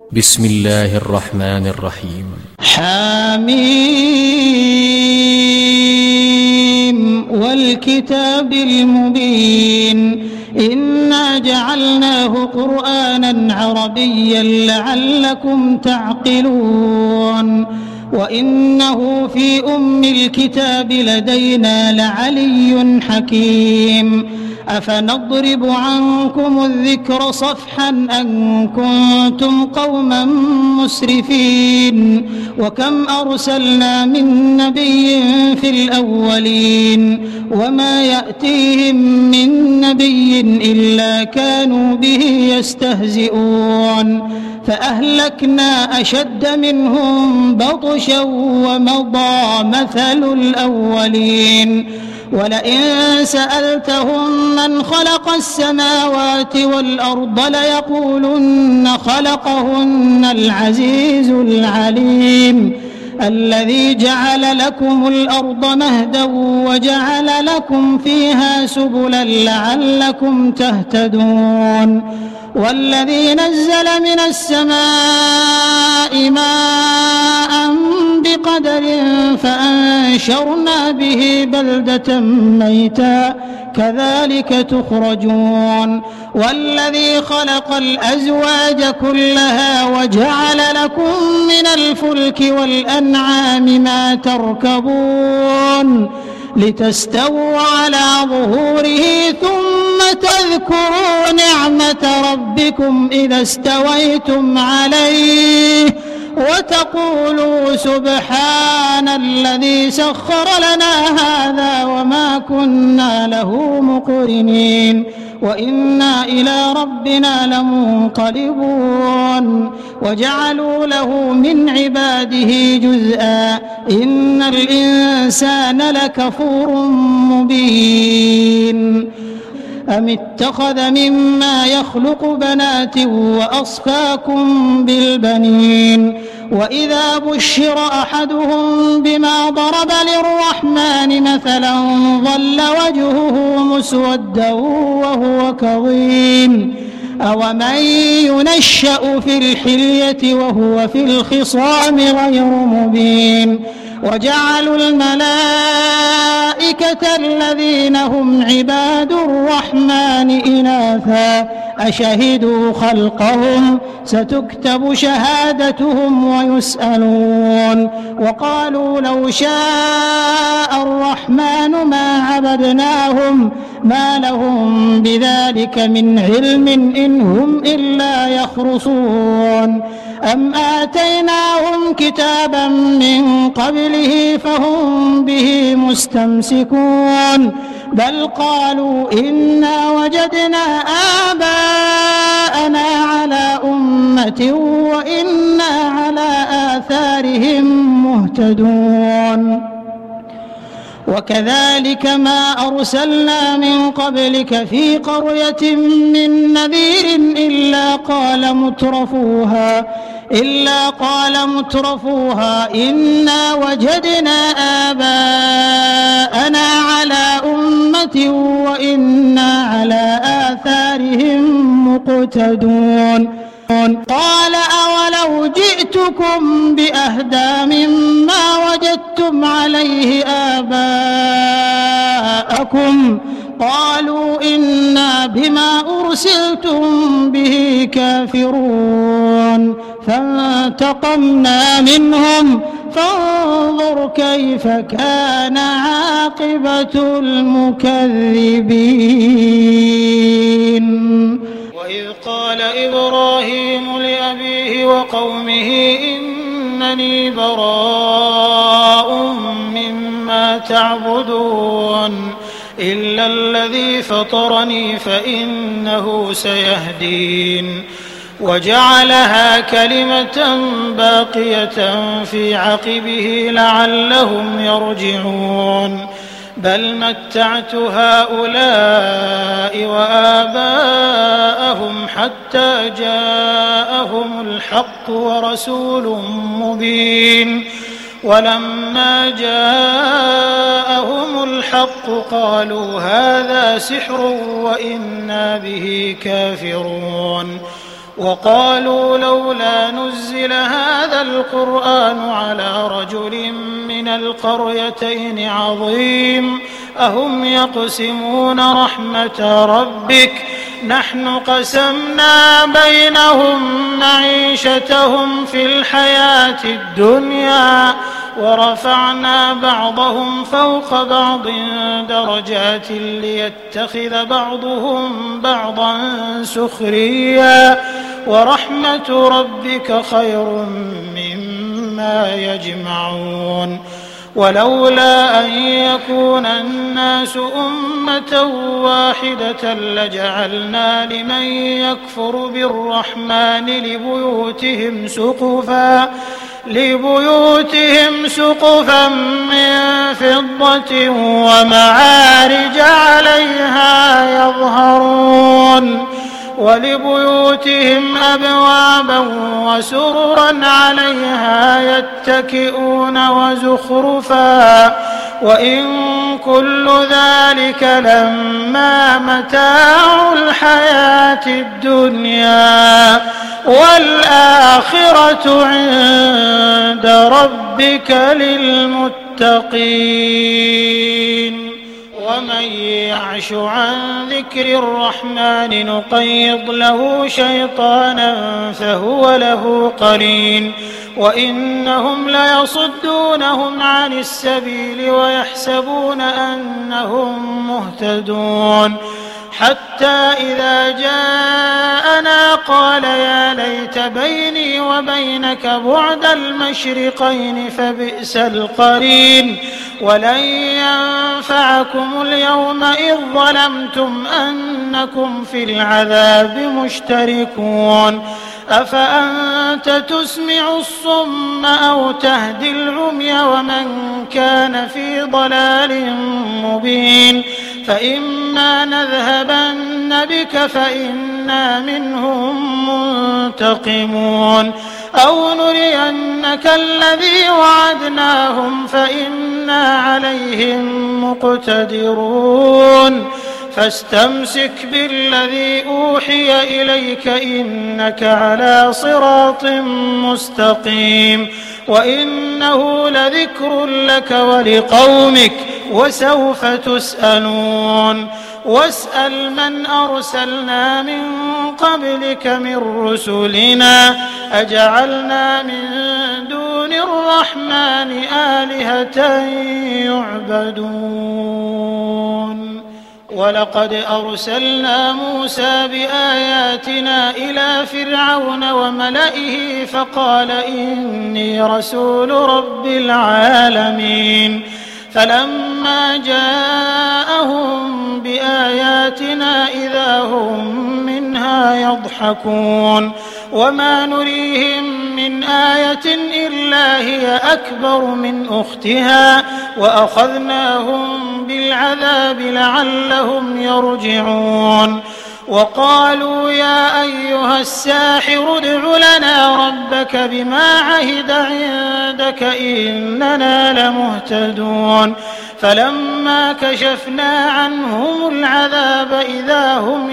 بسم الله الرحمن الرحيم. حميم والكتاب المبين إنا جعلناه قرآنا عربيا لعلكم تعقلون وإنه في أم الكتاب لدينا لعلي حكيم أفنضرب عنكم الذكر صفحا أن كنتم قوما مسرفين وكم أرسلنا من نبي في الأولين وما يأتيهم من نبي إلا كانوا به يستهزئون فأهلكنا أشد منهم بطشا ومضى مثل الأولين ولئن سألتهم من خلق السماوات والأرض ليقولن خلقهن العزيز العليم الذي جعل لكم الأرض مهدا وجعل لكم فيها سبلا لعلكم تهتدون والذي نزل من السماء ماء بقدر فأنشرنا به بلدة ميتا كذلك تخرجون والذي خلق الأزواج كلها وجعل لكم من الفلك والأنعام ما تركبون لتستووا على ظهوره ثم تذكروا نعمة ربكم إذا استويتم عليه وتقولوا سبحان الذي سخر لنا هذا وما كنا له مقرنين وإنا إلى ربنا لمنقلبون وجعلوا له من عباده جزءا إن الإنسان لكفور مبين أم اتخذ مما يخلق بنات وأصفاكم بالبنين وإذا بشر أحدهم بما ضرب للرحمن مثلا ظل وجهه مسودا وهو كظيم أومن ينشأ في الحلية وهو في الخصام غير مبين وجعلوا الملائكة الذين هم عباد الرحمن إناثا أشهدوا خلقهم ستكتب شهادتهم ويسألون وقالوا لو شاء الرحمن ما عبدناهم ما لهم بذلك من علم إن هم إلا يخرصون أم آتيناهم كتابا من قبله فهم به مستمسكون بل قالوا إنا وجدنا آباءنا على أمة وإنا على آثارهم مهتدون وكذلك ما أرسلنا من قبلك في قرية من نذير إلا قال مترفوها إنا وجدنا آباءنا على أمة وإنا على آثارهم مقتدون قال أولو جئتكم بأهدى مما وجدتم عليه آباءكم قالوا إنا بما أرسلتم به كافرون فانتقمنا منهم فانظر كيف كان عاقبة المكذبين وإذ قال إبراهيم لأبيه وقومه إنني براء مما تعبدون إلا الذي فطرني فإنه سيهدين وجعلها كلمة باقية في عقبه لعلهم يرجعون بل متعت هؤلاء وآباءهم حتى جاءهم الحق ورسول مبين ولما جاءهم الحق قالوا هذا سحر وإنا به كافرون وقالوا لولا نزل هذا القرآن على رجل من القريتين عظيم أهم يقسمون رحمة ربك نحن قسمنا بينهم معيشتهم في الحياة الدنيا ورفعنا بعضهم فوق بعض درجات ليتخذ بعضهم بعضا سخريا ورحمة ربك خير مما يجمعون ولولا أن يكون الناس أمة واحدة لجعلنا لمن يكفر بالرحمن لبيوتهم سقفا من فضة ومعارج عليها يظهرون ولبيوتهم أبوابا وسررا عليها يتكئون وزخرفا وإن كل ذلك لما متاع الحياة الدنيا والآخرة عند ربك للمتقين ومن يعش عن ذكر الرحمن نقيض له شيطانا فهو له قرين وإنهم ليصدونهم عن السبيل ويحسبون أنهم مهتدون حتى إذا جاءنا قال يا ليت بيني وبينك بعد المشرقين فبئس القرين ولن ينفعكم اليوم إذ ظلمتم أنكم في العذاب مشتركون أفأنت تسمع الصم أو تهدي العمي ومن كان في ضلال مبين فإما نذهبن بك فإنا منهم منتقمون أو نرينك الذي وعدناهم فإنا عليهم مقتدرون فاستمسك بالذي أوحي إليك إنك على صراط مستقيم وإنه لذكر لك ولقومك وسوف تسألون واسأل من أرسلنا من قبلك من رسلنا أجعلنا من دون الرحمن آلهة يعبدون ولقد أرسلنا موسى بآياتنا إلى فرعون وملئه فقال إني رسول رب العالمين فلما جاءهم بآياتنا إذا هم منها يضحكون وما نريهم من آية إلا هي أكبر من أختها وأخذناهم بالعذاب لعلهم يرجعون وقالوا يا أيها الساحر ادع لنا ربك بما عهد عندك إننا لمهتدون فلما كشفنا عنهم العذاب إذا هم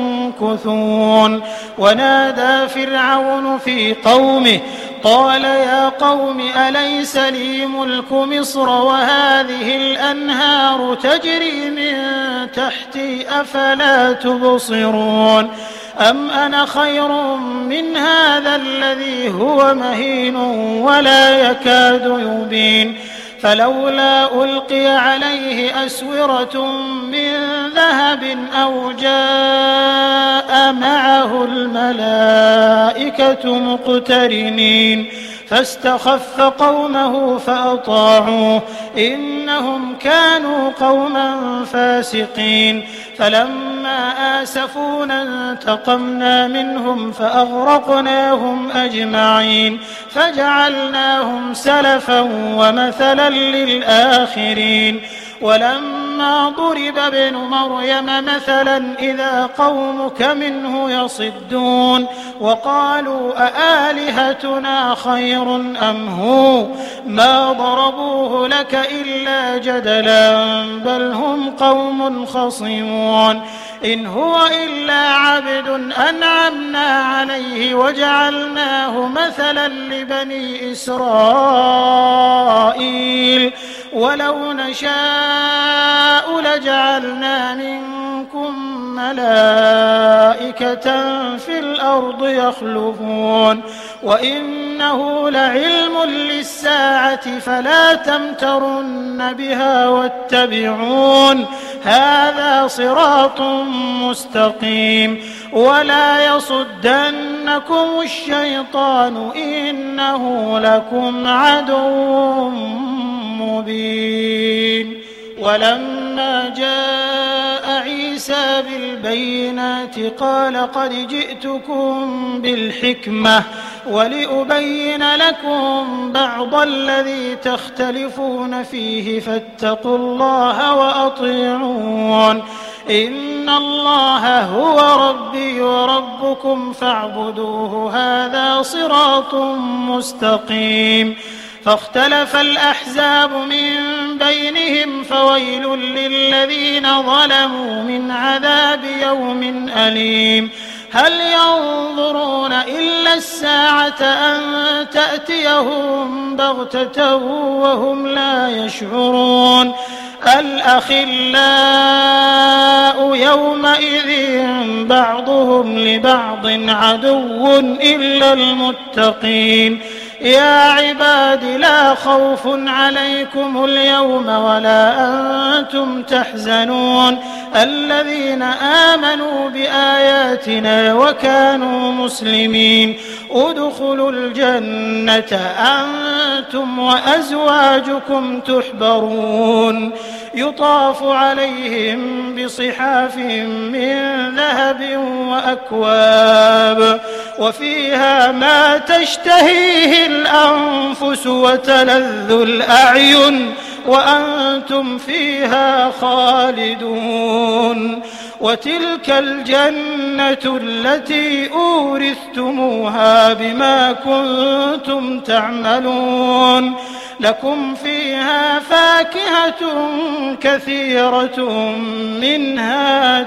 ينكثون ونادى فرعون في قومه قال يا قوم أليس لي ملك مصر وهذه الأنهار تجري من تحتي أفلا تبصرون أم أنا خير من هذا الذي هو مهين ولا يكاد يبين فلولا ألقي عليه أسورة من ذهب أو جاء معه الملائكة مقترنين فاستخف قومه فأطاعوه إنهم كانوا قوما فاسقين فلما آسفونا انتقمنا منهم فأغرقناهم أجمعين فجعلناهم سلفا ومثلا للآخرين ولما ضرب ابن مريم مثلا إذا قومك منه يصدون وقالوا أآلهتنا خير أم هو ما ضربوه لك إلا جدلا بل هم قوم خصمون إن هو إلا عبد أنعمنا عليه وجعلناه مثلا لبني إسرائيل ولو نشاء لجعلنا منكم ملائكة في الأرض يخلفون وإنه لعلم للساعة فلا تمترن بها واتبعون هذا صراط مستقيم ولا يصدنكم الشيطان إنه لكم عدو مبين. ولما جاء عيسى بالبينات قال قد جئتكم بالحكمة ولأبين لكم بعض الذي تختلفون فيه فاتقوا الله وأطيعون إن الله هو ربي وربكم فاعبدوه هذا صراط مستقيم. فاختلف الأحزاب من بينهم فويل للذين ظلموا من عذاب يوم أليم. هل ينظرون إلا الساعة أن تأتيهم بغتة وهم لا يشعرون الأخلاء يومئذ بعضهم لبعض عدو إلا المتقين. يا عباد لا خوف عليكم اليوم ولا أنتم تحزنون الذين آمنوا بآياتنا وكانوا مسلمين ادخلوا الجنة أنتم وأزواجكم تحبرون يطاف عليهم بصحاف من ذهب وأكواب وفيها ما تشتهيه الأنفس وتلذ الأعين وأنتم فيها خالدون. وتلك الجنة التي أورثتموها بما كنتم تعملون لكم فيها فاكهة كثيرة منها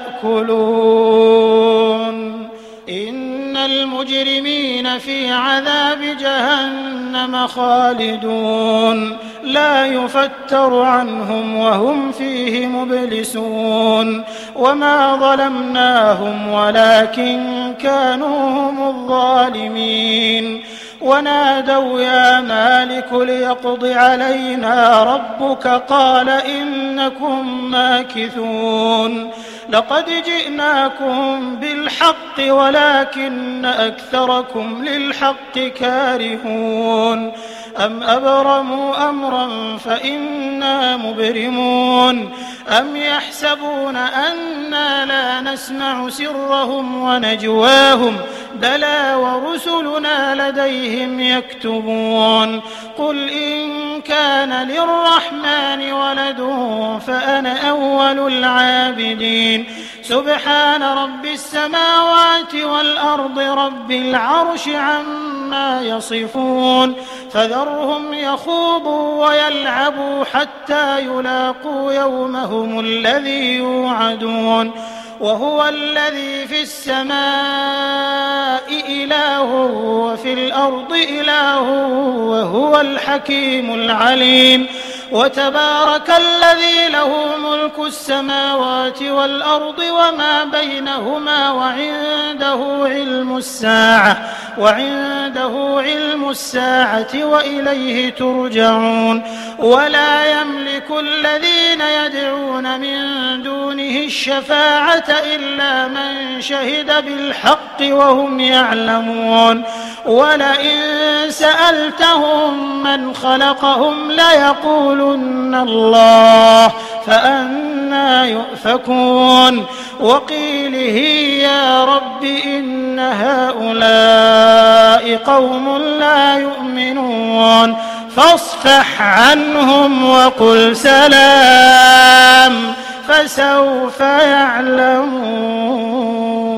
تأكلون. إن المجرمين في عذاب جهنم خالدون لا يفتر عنهم وهم فيه مبلسون. وما ظلمناهم ولكن كانوا هم الظالمين. ونادوا يا مالك ليقض علينا ربك قال إنكم ماكثون. لقد جئناكم بالحق ولكن أكثركم للحق كارهون. أم أبرموا أمرا فإنا مبرمون. أم يحسبون أنا لا نسمع سرهم ونجواهم بلى ورسلنا لديهم يكتبون. قل إن كان للرحمن ولد فأنا أول العابدين. سبحان رب السماوات والأرض رب العرش عما يصفون. فذرهم يخوضوا ويلعبوا حتى يلاقوا يومهم الذي يوعدون. وهو الذي في السماء إله وفي الأرض إله وهو الحكيم العليم. وتبارك الذي له ملك السماوات والأرض وما بينهما وعنده علم الساعة وإليه ترجعون. ولا يملك الذين يدعون من دونه الشفاعة إلا من شهد بالحق وهم يعلمون. ولئن سألتهم من خلقهم ليقولن الله فأنى يؤفكون. وقيله يا رب إن هؤلاء قوم لا يؤمنون فاصفح عنهم وقل سلام فسوف يعلمون.